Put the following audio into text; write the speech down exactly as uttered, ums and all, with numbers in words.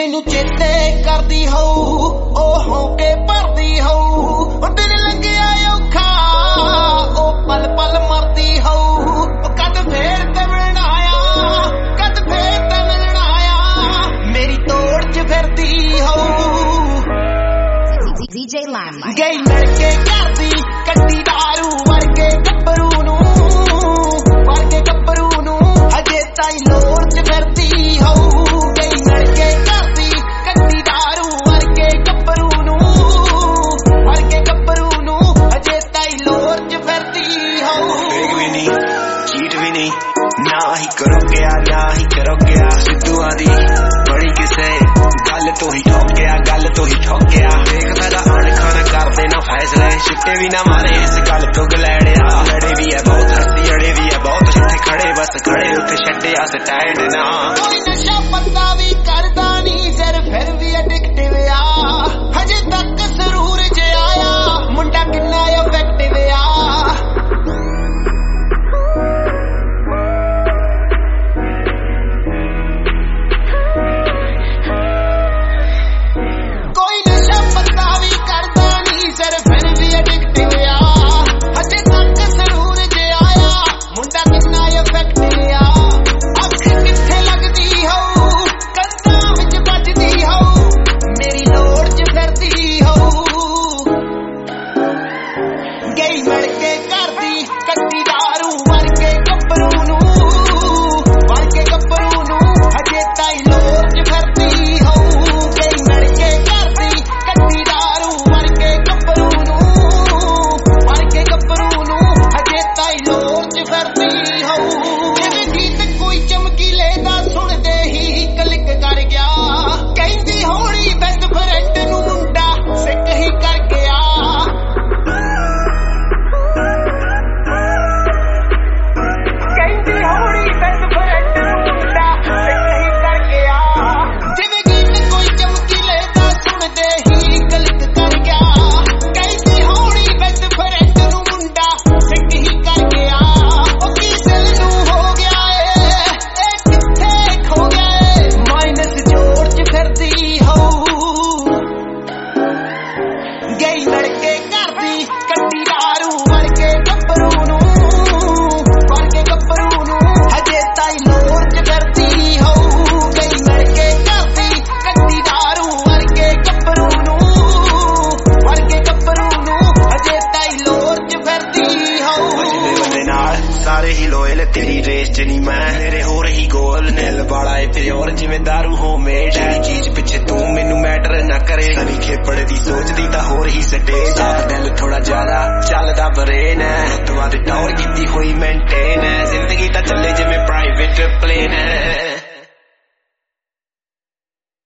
मैनू चेते करदी होऊ ओ होके भरदी होऊ दिन लंघिया औखा ओ पल पल मरदी होऊ कद फेर ते मिलण आया कद फेर ते मिलण आया मेरी तोड़ च फिरदी होऊ D J Limelight गई लड़के करदी कट्टी दारू वर्गे गब्बरू नू वर्गे गब्बरू नू अजे ताई लोड़ च फिरदी होऊ गई लड़के करदी कट्टी दारू वर्गे गब्बरू नू वर्गे गब्बरू नू अजे ताई लोड़ च फिरदी होऊ एक भी नहीं चीट भी नहीं ना ही करो गया ना ही करो गया सिद्धू आदि बड़ी किसे गल तो ही ठोक गया गल तो ही ठोक गया देख मेरा आन खाना कर देना फैसले छिट्टे भी ना मारे इस गल तो गलैड़िया लड़े भी है बहुत हस्ती अड़े भी है बहुत जिथे खड़े बस खड़े उत्थे छड्डे अस टाइड ना कोई नशा पत्ता भी करदा नहीं जर फिर भी एडिक्टिव आ हजे तक जरूर जे आया मुंडा किन्ना इफेक्टिव आ कोई नशा पत्ता भी करदा नहीं जर फिर भी एडिक्टिव आ हजे तक जरूर जे आया मुंडा किन्ना इफेक्टिव आ अख किथे लगदी हो कंधां विच बजदी हो मेरी लोड़ च फिरदी हो गई लड़के करदी कट्टी दारू वर्गे गब्बरू नू वर्गे गब्बरू नू हजे ताई लोड़ च फिरदी हो गई लड़के करदी कट्टी दारू वर्गे गब्बरू नू वर्गे गब्बरू नू हजे ताई लोड़ च फिरदी हो जिवें गीत कोई चमकीले दा सुणदे ही क्लिक कर गया कहंदी होणी बेस्ट फ्रेंड नू मुंडा सिक ही कर गया कहंदी होणी बेस्ट फ्रेंड नू मुंडा सिक ही कर गया जिवें गीत कोई चमकीले दा सुणदे ही क्लिक कर गया कहंदी होणी बेस्ट फ्रेंड नू मुंडा सिक ही कर गया ओ की दिल नू हो गया ए ए किथे खो गया ए माइनस जोड़ च फिरदी हो गई लड़के करदी कट्टी दारू वर्गे गब्बरू नू वर्गे गब्बरू नू हजे ताई लोड़ च फिरदी हो गई लड़के करदी कट्टी दारू वर्गे गब्बरू नू वर्गे गब्बरू नू हजे ताई लोड़ च फिरदी हो बजदे बंदे नाल सारे ही लोयल तेरी रेस च नहीं मैं मेरे हो रही गोल नील वाला है प्योर जिवें दारू होममेड है चीज पिछे तू मैनू मैटर ना करे सनी खेपड़े दी सोचदी तां हो रही स्टेज साफ दिल थोड़ा ज्यादा चलदा ब्रेन है तुआ दे टौर